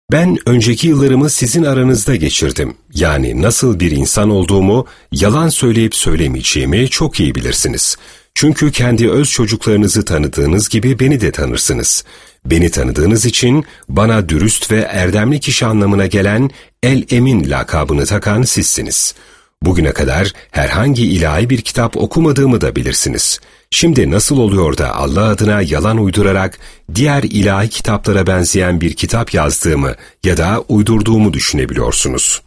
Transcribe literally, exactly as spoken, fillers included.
Ben önceki yıllarımı sizin aranızda geçirdim. Yani nasıl bir insan olduğumu, yalan söyleyip söylemeyeceğimi çok iyi bilirsiniz. Çünkü kendi öz çocuklarınızı tanıdığınız gibi beni de tanırsınız. Beni tanıdığınız için bana dürüst ve erdemli kişi anlamına gelen El-Emin lakabını takan sizsiniz. Bugüne kadar herhangi ilahi bir kitap okumadığımı da bilirsiniz. Şimdi nasıl oluyor da Allah adına yalan uydurarak diğer ilahi kitaplara benzeyen bir kitap yazdığımı ya da uydurduğumu düşünebiliyorsunuz?